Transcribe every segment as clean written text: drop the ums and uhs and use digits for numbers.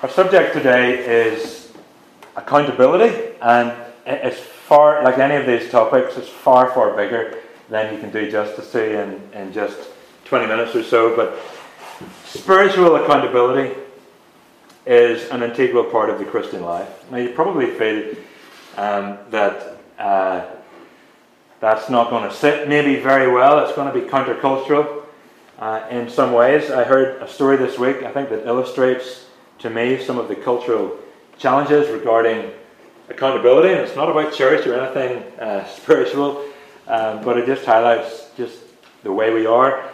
Our subject today is accountability, and it's far, like any of these topics, it's far, far bigger than you can do justice to in just 20 minutes or so. But spiritual accountability is an integral part of the Christian life. Now, you probably feel that that's not going to sit maybe very well. It's going to be countercultural in some ways. I heard a story this week, I think, that illustrates to me some of the cultural challenges regarding accountability. And it's not about church or anything spiritual, but it just highlights just the way we are.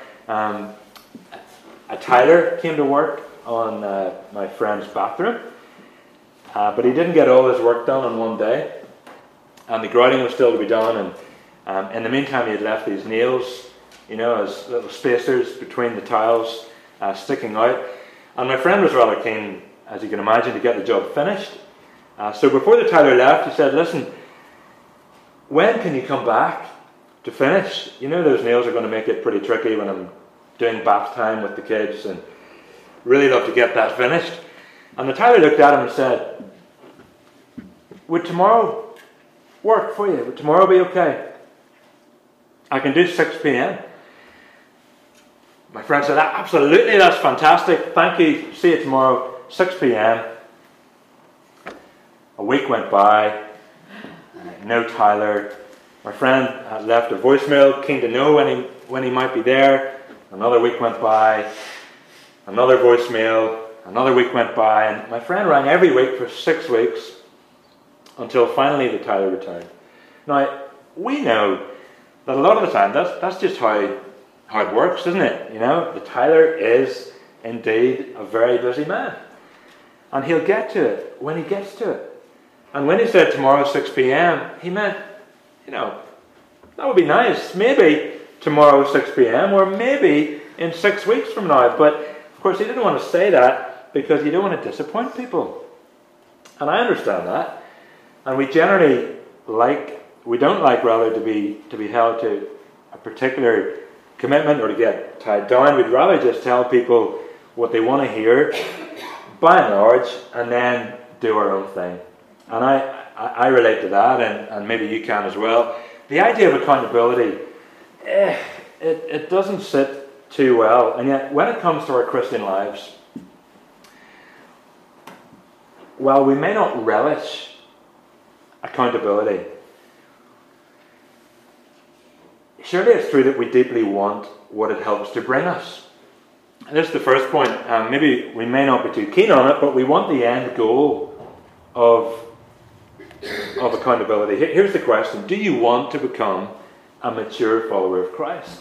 A tiler came to work on my friend's bathroom, but he didn't get all his work done on one day, and the grouting was still to be done, and in the meantime he had left these nails, as little spacers between the tiles sticking out, and my friend was rather keen, as you can imagine, to get the job finished. So before the tiler left, he said, "Listen, when can you come back to finish? Those nails are going to make it pretty tricky when I'm doing bath time with the kids, and really love to get that finished." And the tiler looked at him and said, "Would tomorrow work for you? Would tomorrow be okay? I can do 6 p.m. My friend said, "Absolutely, that's fantastic. Thank you. See you tomorrow, 6 p.m. A week went by, no tiler. My friend had left a voicemail, keen to know when he might be there. Another week went by, another voicemail, another week went by, and my friend rang every week for 6 weeks until finally the tiler returned. Now, we know that a lot of the time that's just how it works, isn't it? The tiler is indeed a very busy man, and he'll get to it when he gets to it. And when he said tomorrow 6 p.m, he meant, that would be nice. Maybe tomorrow 6 p.m, or maybe in 6 weeks from now. But of course, he didn't want to say that because you don't want to disappoint people. And I understand that. And we generally don't like to be held to a particular commitment or to get tied down. We'd rather just tell people what they want to hear, by and large, and then do our own thing. And I relate to that, and maybe you can as well. The idea of accountability, it doesn't sit too well. And yet, when it comes to our Christian lives, while we may not relish accountability, surely it's true that we deeply want what it helps to bring us. And this is the first point. Maybe we may not be too keen on it, but we want the end goal of accountability. Here's the question: do you want to become a mature follower of Christ?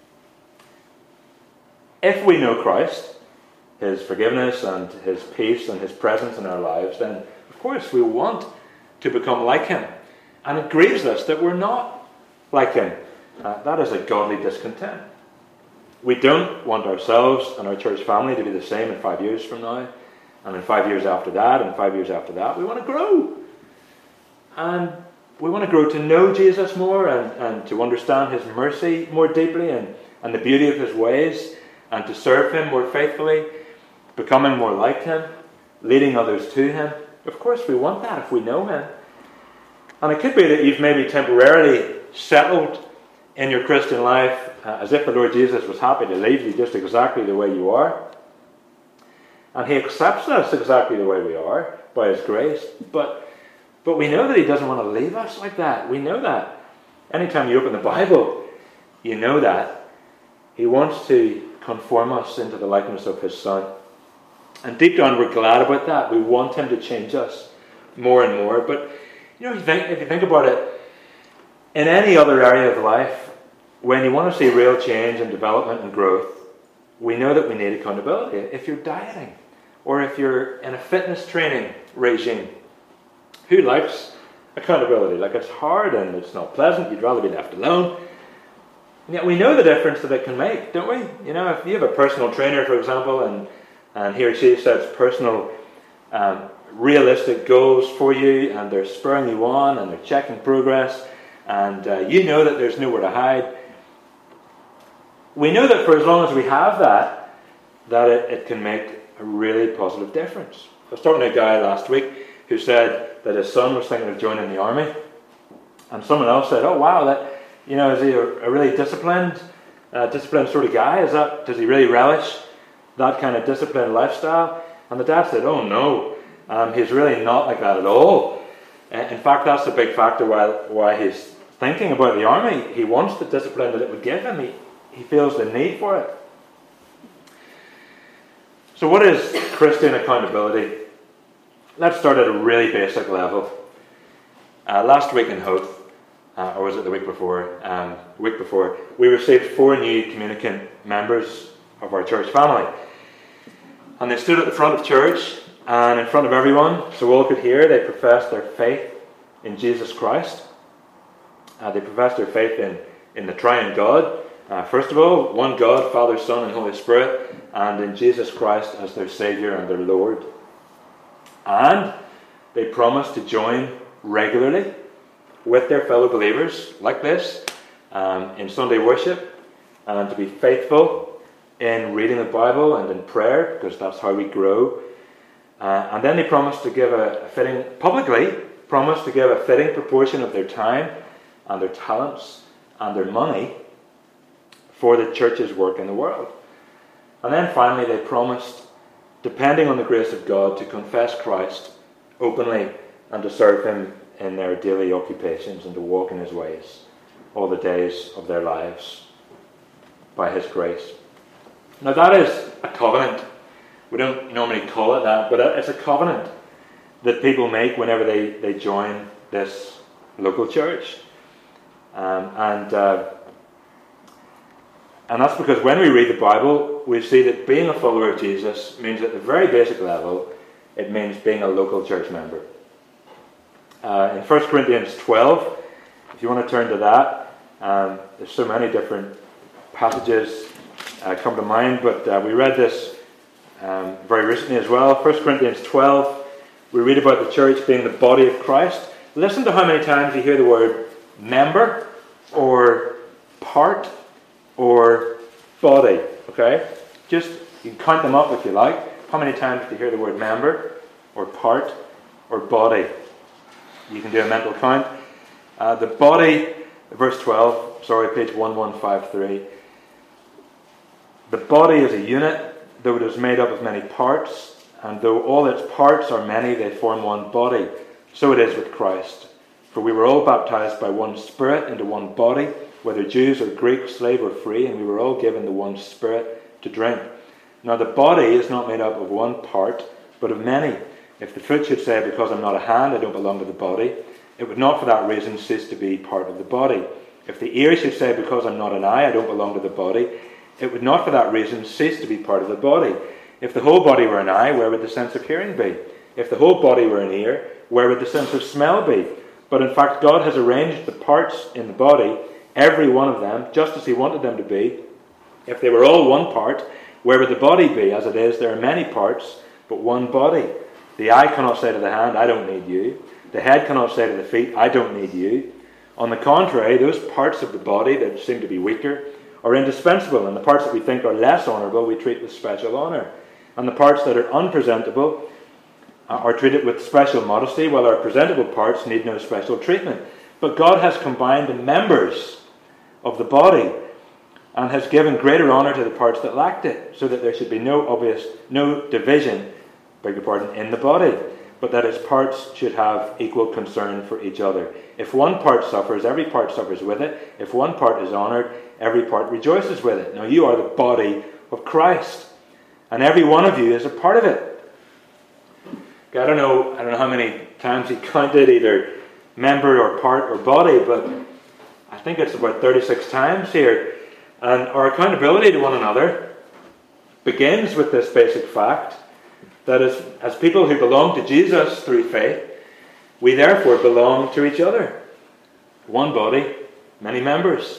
If we know Christ, His forgiveness and His peace and His presence in our lives, then of course we want to become like Him. And it grieves us that we're not like Him. That is a godly discontent. We don't want ourselves and our church family to be the same in 5 years from now, and in 5 years after that, and 5 years after that. We want to grow. And we want to grow to know Jesus more, and to understand His mercy more deeply, and the beauty of His ways, and to serve Him more faithfully, becoming more like Him, leading others to Him. Of course we want that if we know Him. And it could be that you've maybe temporarily settled in your Christian life as if the Lord Jesus was happy to leave you just exactly the way you are. And He accepts us exactly the way we are by His grace. But we know that He doesn't want to leave us like that. We know that. Anytime you open the Bible, you know that. He wants to conform us into the likeness of His Son. And deep down we're glad about that. We want Him to change us more and more. But if you think about it, in any other area of life, when you want to see real change and development and growth, we know that we need accountability. If you're dieting, or if you're in a fitness training regime, who likes accountability? It's hard and it's not pleasant. You'd rather be left alone. And yet we know the difference that it can make, don't we? If you have a personal trainer, for example, and he or she sets personal, realistic goals for you, and they're spurring you on, and they're checking progress, and you know that there's nowhere to hide. We know that for as long as we have that it can make a really positive difference. I was talking to a guy last week who said that his son was thinking of joining the army, and someone else said, "Oh wow, is he a really disciplined sort of guy? Does he really relish that kind of disciplined lifestyle?" And the dad said, "Oh no, he's really not like that at all. In fact, that's a big factor why he's thinking about the army. He wants the discipline that it would give him. He feels the need for it." So what is Christian accountability? Let's start at a really basic level. Last week in Hope, or was it the week before? We received 4 new communicant members of our church family. And they stood at the front of church and in front of everyone, so all could hear. They professed their faith in Jesus Christ. They professed their faith in the triune God. First of all, one God, Father, Son, and Holy Spirit, and in Jesus Christ as their Saviour and their Lord. And they promised to join regularly with their fellow believers, like this, in Sunday worship, and to be faithful in reading the Bible and in prayer, because that's how we grow. And then they promised to give publicly promised to give a fitting proportion of their time and their talents and their money for the church's work in the world. And then finally they promised, depending on the grace of God, to confess Christ openly and to serve Him in their daily occupations and to walk in His ways all the days of their lives by His grace. Now that is a covenant. We don't normally call it that, but it's a covenant that people make whenever they join this local church. And that's because when we read the Bible, we see that being a follower of Jesus means at the very basic level, it means being a local church member. In 1 Corinthians 12, if you want to turn to that, there's so many different passages come to mind, but we read this very recently as well. 1 Corinthians 12, we read about the church being the body of Christ. Listen to how many times you hear the word member or part or body, okay? Just, you can count them up if you like. How many times do you hear the word member or part or body? You can do a mental count. The body, verse 12, page 1153. The body is a unit, though it is made up of many parts, and though all its parts are many, they form one body. So it is with Christ. For we were all baptized by one Spirit into one body, whether Jews or Greeks, slave or free, and we were all given the one Spirit to drink. Now the body is not made up of one part, but of many. If the foot should say, because I'm not a hand, I don't belong to the body, it would not for that reason cease to be part of the body. If the ear should say, because I'm not an eye, I don't belong to the body, it would not for that reason cease to be part of the body. If the whole body were an eye, where would the sense of hearing be? If the whole body were an ear, where would the sense of smell be? But in fact, God has arranged the parts in the body, every one of them, just as He wanted them to be. If they were all one part, where would the body be? As it is, there are many parts, but one body. The eye cannot say to the hand, I don't need you. The head cannot say to the feet, I don't need you. On the contrary, those parts of the body that seem to be weaker are indispensable, and the parts that we think are less honourable we treat with special honour. And the parts that are unpresentable are treated with special modesty, while our presentable parts need no special treatment. But God has combined the members of the body and has given greater honour to the parts that lacked it, so that there should be no division, in the body, but that its parts should have equal concern for each other. If one part suffers, every part suffers with it. If one part is honoured, every part rejoices with it. Now you are the body of Christ, and every one of you is a part of it. Okay, I don't know how many times he counted either member or part or body, but I think it's about 36 times here. And our accountability to one another begins with this basic fact that as people who belong to Jesus through faith, we therefore belong to each other. One body, many members.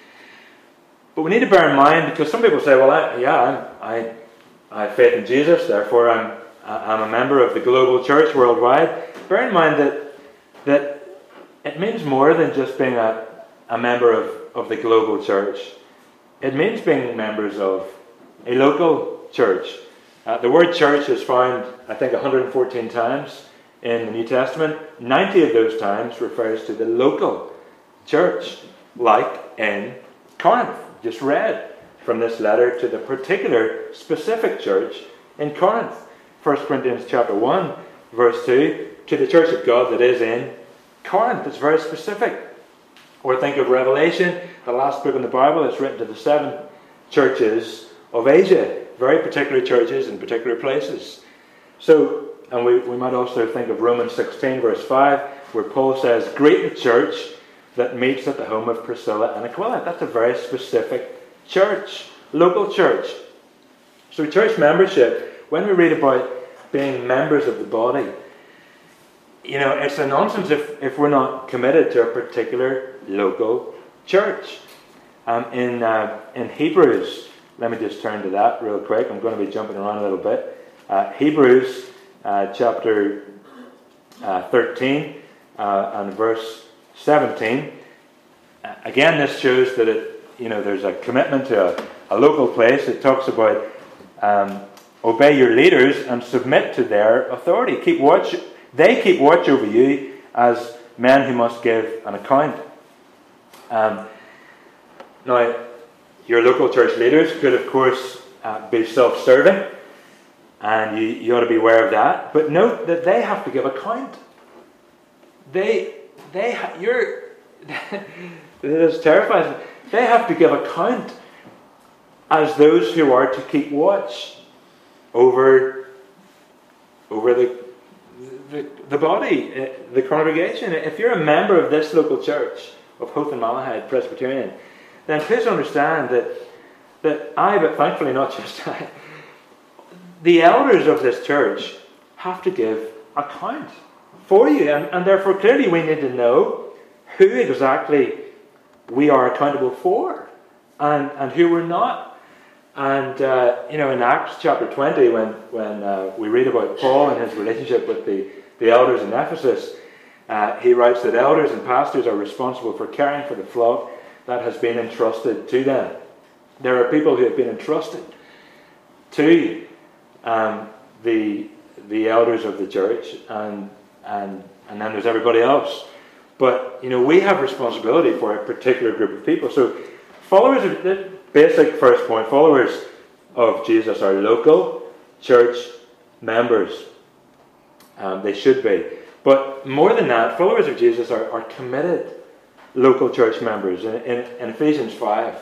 But we need to bear in mind, because some people say, well, I have faith in Jesus, therefore I'm a member of the global church worldwide. Bear in mind that it means more than just being a member of the global church. It means being members of a local church. The word church is found, I think, 114 times in the New Testament. 90 of those times refers to the local church, like in Corinth. Just read from this letter to the particular specific church in Corinth. 1 Corinthians chapter 1, verse 2, to the church of God that is in Corinth. It's very specific. Or think of Revelation, the last book in the Bible. It's written to the 7 churches of Asia. Very particular churches in particular places. So, and we might also think of Romans 16, verse 5, where Paul says, greet the church that meets at the home of Priscilla and Aquila. That's a very specific church, local church. So church membership, when we read about being members of the body, it's a nonsense if we're not committed to a particular local church. In Hebrews, let me just turn to that real quick. I'm going to be jumping around a little bit. Hebrews chapter 13 and verse 17. Again, this shows that there's a commitment to a local place. It talks about obey your leaders and submit to their authority. They keep watch over you as men who must give an account. Now, your local church leaders could, of course, be self-serving, and you ought to be aware of that. But note that they have to give account. This is terrifying. They have to give account as those who are to keep watch over the body, the congregation. If you're a member of this local church of Hoth and Malahide Presbyterian, then please understand that I, but thankfully not just I, the elders of this church have to give account for you. And therefore, clearly we need to know who exactly we are accountable for and who we're not. And, in Acts chapter 20, when we read about Paul and his relationship with the elders in Ephesus, he writes that elders and pastors are responsible for caring for the flock that has been entrusted to them. There are people who have been entrusted to the elders of the church, and then there's everybody else. But we have responsibility for a particular group of people. So followers of the basic first point, followers of Jesus are local church members. They should be. But more than that, followers of Jesus are committed local church members. In Ephesians 5,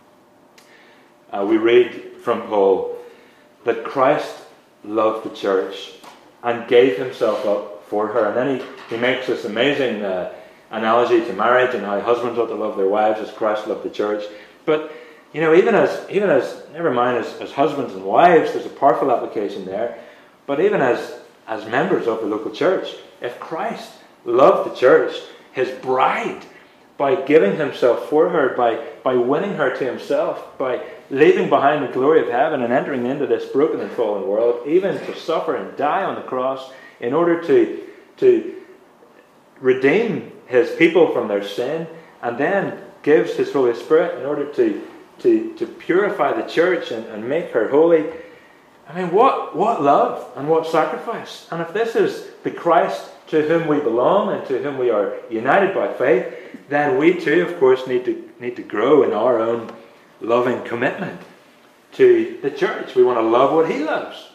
we read from Paul that Christ loved the church and gave himself up for her. And then he makes this amazing analogy to marriage and how husbands ought to love their wives as Christ loved the church. But even as never mind as husbands and wives, there's a powerful application there. But even as members of the local church, if Christ loved the church, his bride, by giving himself for her, by winning her to himself, by leaving behind the glory of heaven and entering into this broken and fallen world, even to suffer and die on the cross in order to redeem his people from their sin, and then gives his Holy Spirit in order to purify the church and make her holy. I mean, what love and what sacrifice. And if this is the Christ to whom we belong and to whom we are united by faith, then we too, of course, need to grow in our own loving commitment to the church. We want to love what he loves.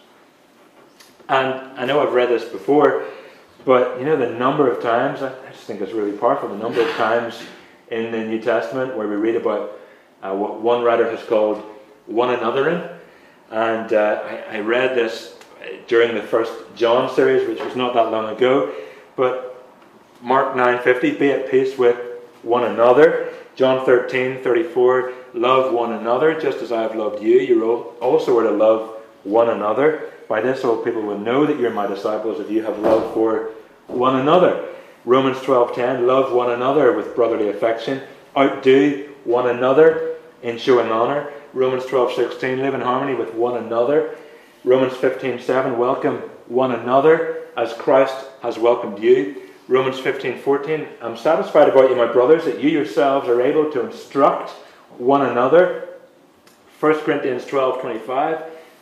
And I know I've read this before, but the number of times, I just think it's really powerful, the number of times in the New Testament where we read about what one writer has called one anothering. And I read this during the first John series, which was not that long ago. But Mark 9:50, be at peace with one another. John 13:34, love one another, just as I have loved you. You also are to love one another. By this all people will know that you're my disciples if you have love for one another. Romans 12:10, love one another with brotherly affection. Outdo one another in showing honour. Romans 12:16, live in harmony with one another. Romans 15:7, welcome one another as Christ has welcomed you. Romans 15:14, I'm satisfied about you, my brothers, that you yourselves are able to instruct one another. 1 Corinthians 12:25,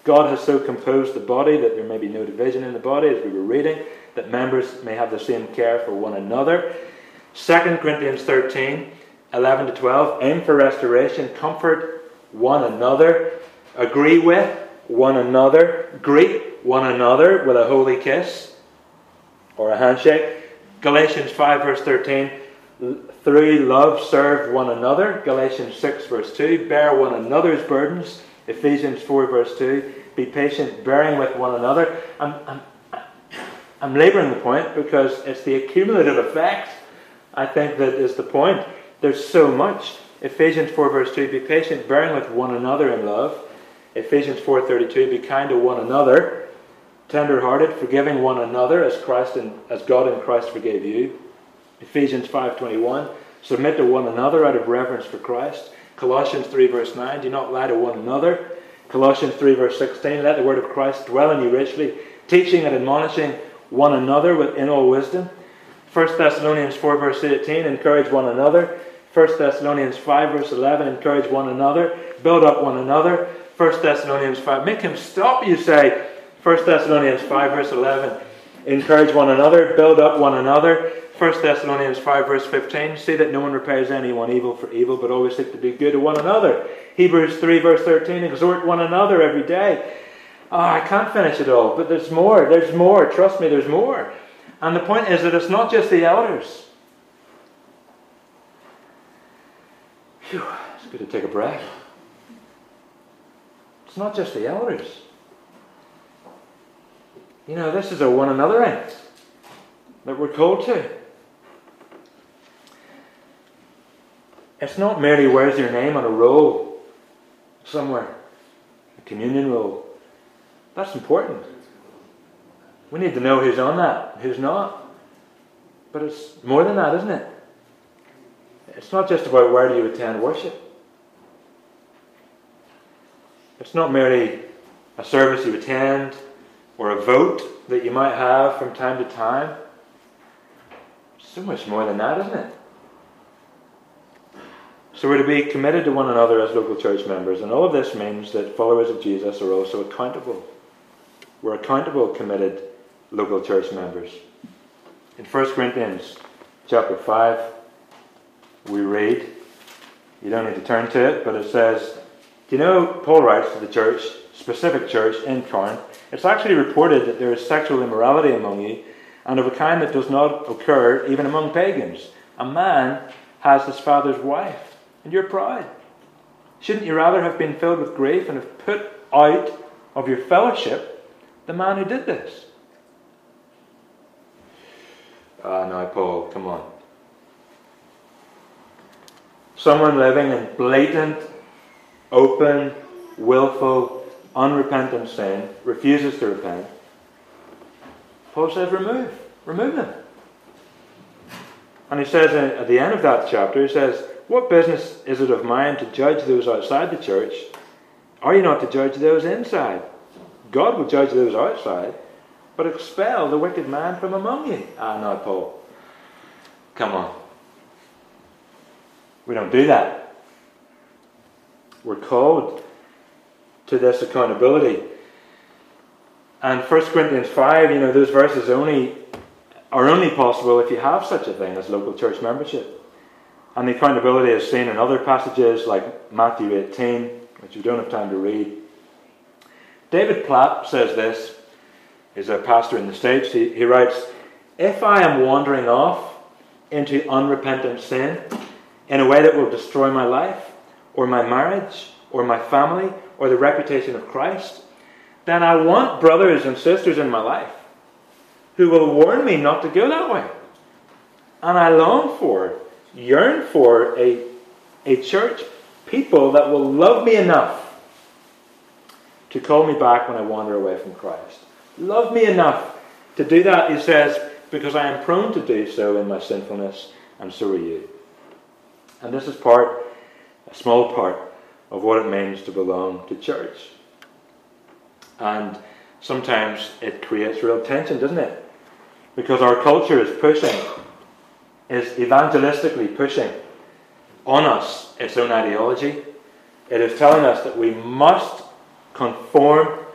God has so composed the body that there may be no division in the body, as we were reading, that members may have the same care for one another. 2 Corinthians 13, 11 to 12, aim for restoration, comfort one another, agree with one another, greet one another with a holy kiss or a handshake. Galatians 5 verse 13, through love serve one another. Galatians 6 verse 2, bear one another's burdens. Ephesians 4 verse 2, be patient, bearing with one another. I'm labouring the point because it's the accumulative effect, I think, that is the point. There's so much. Ephesians 4 verse 2, be patient, bearing with one another in love. Ephesians 4:32, be kind to one another, tender-hearted, forgiving one another as God in Christ forgave you. Ephesians 5:21, submit to one another out of reverence for Christ. Colossians 3 verse 9, do not lie to one another. Colossians 3 verse 16, let the word of Christ dwell in you richly, teaching and admonishing one another in all wisdom. 1 Thessalonians 4 verse 18, encourage one another. 1 Thessalonians 5 verse 11, encourage one another, build up one another. 1 Thessalonians 5, make him stop, you say. 1 Thessalonians 5 verse 11, encourage one another, build up one another. 1 Thessalonians 5 verse 15, see that no one repays anyone evil for evil, but always seek to be good to one another. Hebrews 3 verse 13, exhort one another every day. I can't finish it all, but there's more, trust me, there's more. And the point is that it's not just the elders. Phew, it's good to take a breath. It's not just the elders. You know, this is a one anothering that we're called to. It's not merely where's your name on a roll somewhere, a communion roll. That's important. We need to know who's on that, who's not. But it's more than that, isn't it? It's not just about where do you attend worship. It's not merely a service you attend or a vote that you might have from time to time. So much more than that, isn't it? So we're to be committed to one another as local church members, and all of this means that followers of Jesus are also accountable. We're accountable, committed local church members. In 1 Corinthians chapter 5, we read, you don't need to turn to it, but it says, do you know, Paul writes to the church, specific church in Corinth, it's actually reported that there is sexual immorality among you, and of a kind that does not occur even among pagans. A man has his father's wife, and you're proud. Shouldn't you rather have been filled with grief and have put out of your fellowship the man who did this? Now, Paul, come on. Someone living in blatant, open, willful, unrepentant sin, refuses to repent. Paul says, remove them. And he says at the end of that chapter, he says, what business is it of mine to judge those outside the church? Are you not to judge those inside? God will judge those outside, but expel the wicked man from among you. Now, Paul, come on. We don't do that. We're called to this accountability. And 1 Corinthians 5, those verses are only possible if you have such a thing as local church membership. And the accountability is seen in other passages like Matthew 18, which we don't have time to read. David Platt says this. He's a pastor in the States. He writes, if I am wandering off into unrepentant sin in a way that will destroy my life, or my marriage, or my family, or the reputation of Christ, then I want brothers and sisters in my life who will warn me not to go that way. And I yearn for a church, people that will love me enough to call me back when I wander away from Christ. Love me enough to do that, he says, because I am prone to do so in my sinfulness, and so are you. And this is a small part, of what it means to belong to church. And sometimes it creates real tension, doesn't it? Because our culture is evangelistically pushing on us its own ideology. It is telling us that we must conform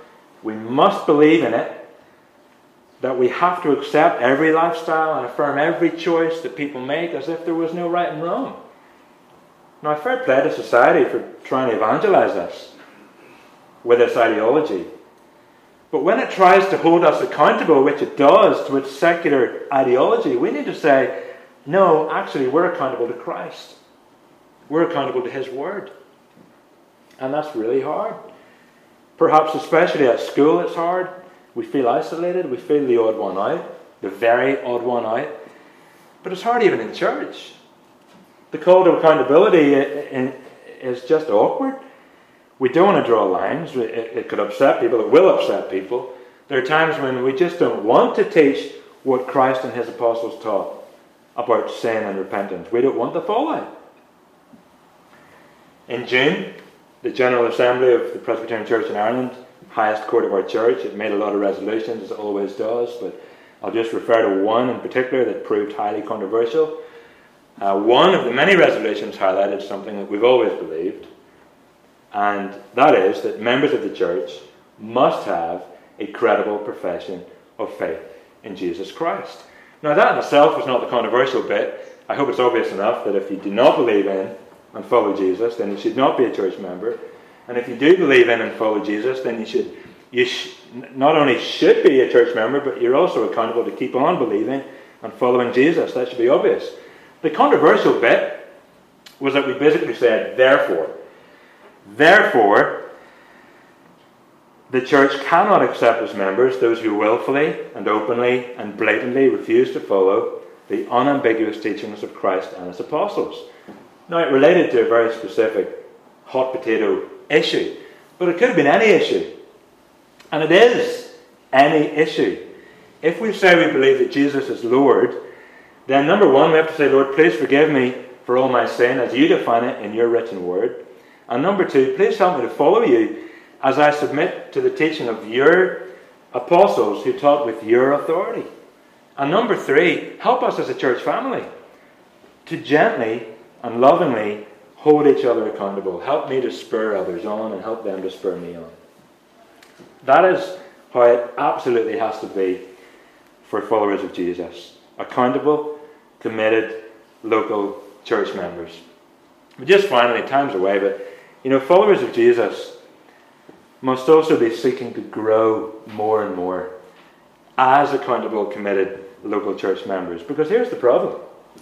we must believe in it, that we have to accept every lifestyle and affirm every choice that people make as if there was no right and wrong. Now, fair play to society for trying to evangelize us with this ideology. But when it tries to hold us accountable, which it does, to its secular ideology, we need to say, no, actually, we're accountable to Christ. We're accountable to His Word. And that's really hard. Perhaps especially at school it's hard. We feel isolated. We feel the odd one out. The very odd one out. But it's hard even in church. The call to accountability is just awkward. We don't want to draw lines. It could upset people. It will upset people. There are times when we just don't want to teach what Christ and His apostles taught about sin and repentance. We don't want the fallout. In June, the General Assembly of the Presbyterian Church in Ireland, highest court of our church, it made a lot of resolutions, as it always does, but I'll just refer to one in particular that proved highly controversial. One of the many resolutions highlighted something that we've always believed, and that is that members of the church must have a credible profession of faith in Jesus Christ. Now, that in itself was not the controversial bit. I hope it's obvious enough that if you do not believe in and follow Jesus, then you should not be a church member. And if you do believe in and follow Jesus, then you not only should be a church member, but you're also accountable to keep on believing and following Jesus. That should be obvious. The controversial bit was that we basically said, therefore, the church cannot accept as members those who willfully and openly and blatantly refuse to follow the unambiguous teachings of Christ and His apostles. Now, it related to a very specific hot potato issue, but it could have been any issue. And it is any issue. If we say we believe that Jesus is Lord, then number one, we have to say, Lord, please forgive me for all my sin as you define it in your written word. And number two, please help me to follow you as I submit to the teaching of your apostles who taught with your authority. And number three, help us as a church family to gently and lovingly hold each other accountable. Help me to spur others on and help them to spur me on. That is how it absolutely has to be for followers of Jesus. Accountable, committed, local church members. But just finally, time's away, but followers of Jesus must also be seeking to grow more and more as accountable, committed local church members. Because here's the problem.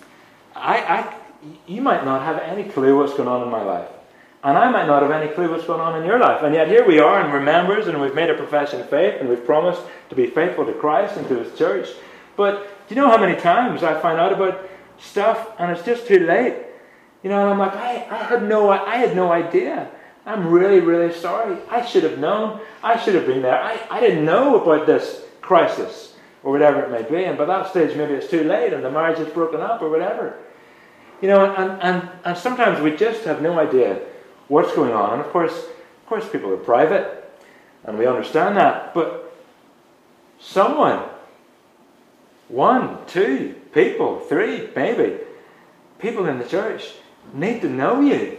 You might not have any clue what's going on in my life. And I might not have any clue what's going on in your life. And yet here we are, and we're members, and we've made a profession of faith, and we've promised to be faithful to Christ and to His church. But do you know how many times I find out about stuff, and it's just too late? And I'm like, I had no idea. I'm really, really sorry. I should have known. I should have been there. I didn't know about this crisis, or whatever it may be. And by that stage, maybe it's too late, and the marriage is broken up, or whatever. And sometimes we just have no idea what's going on. And of course people are private, and we understand that. But someone, 1, 2 people, 3 maybe, people in the church need to know you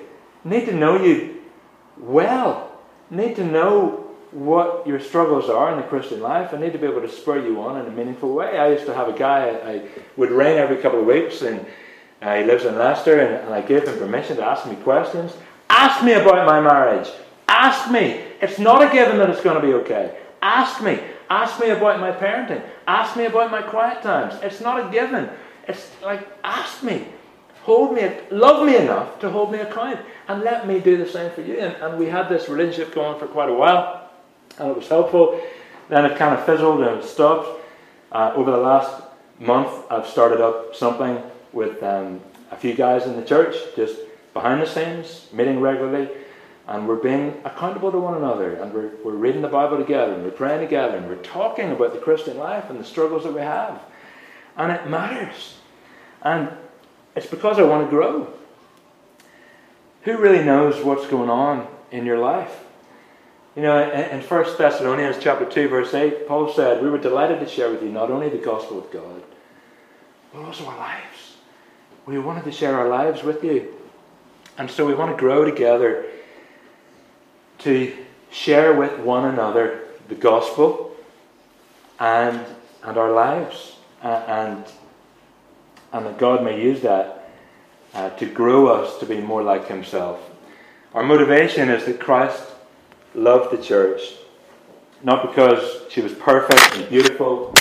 well, need to know what your struggles are in the Christian life, and need to be able to spur you on in a meaningful way. I used to have a guy I would ring every couple of weeks, and he lives in Leicester, and I gave him permission to ask me questions. Ask me about my marriage. Ask me. It's not a given that it's going to be okay. Ask me. Ask me about my parenting. Ask me about my quiet times. It's not a given. It's like, ask me. Hold me, love me enough to hold me account, and let me do the same for you. And we had this relationship going for quite a while, and it was helpful. Then it kind of fizzled and it stopped. Over the last month, I've started up something with a few guys in the church, just behind the scenes, meeting regularly, and we're being accountable to one another, and we're reading the Bible together, and we're praying together, and we're talking about the Christian life and the struggles that we have. And it matters. And it's because I want to grow. Who really knows what's going on in your life? In 1 Thessalonians chapter 2, verse 8, Paul said, we were delighted to share with you not only the gospel of God, but also our lives. We wanted to share our lives with you. And so we want to grow together to share with one another the gospel and our lives, and that God may use that to grow us to be more like himself. Our motivation is that Christ loved the church, not because she was perfect and beautiful.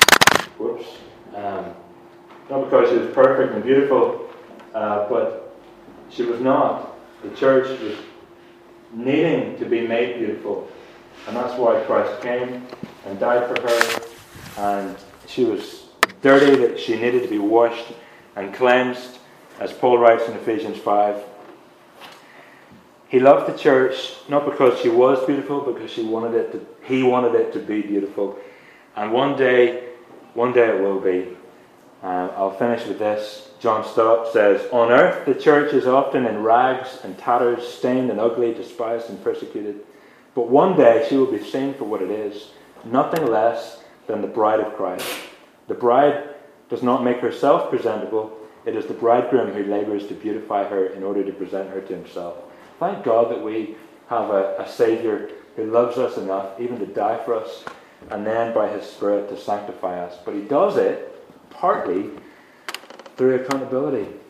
Not because she was perfect and beautiful, but she was not. The church was needing to be made beautiful. And that's why Christ came and died for her. And she was dirty, that she needed to be washed and cleansed, as Paul writes in Ephesians 5. He loved the church not because she was beautiful, because he wanted it to be beautiful. And one day it will be. I'll finish with this. John Stott says, "On earth the church is often in rags and tatters, stained and ugly, despised and persecuted. But one day she will be seen for what it is, nothing less than the bride of Christ. The bride does not make herself presentable. It is the bridegroom who labors to beautify her in order to present her to himself." Thank God that we have a Saviour who loves us enough even to die for us, and then by his Spirit to sanctify us. But he does it partly through accountability.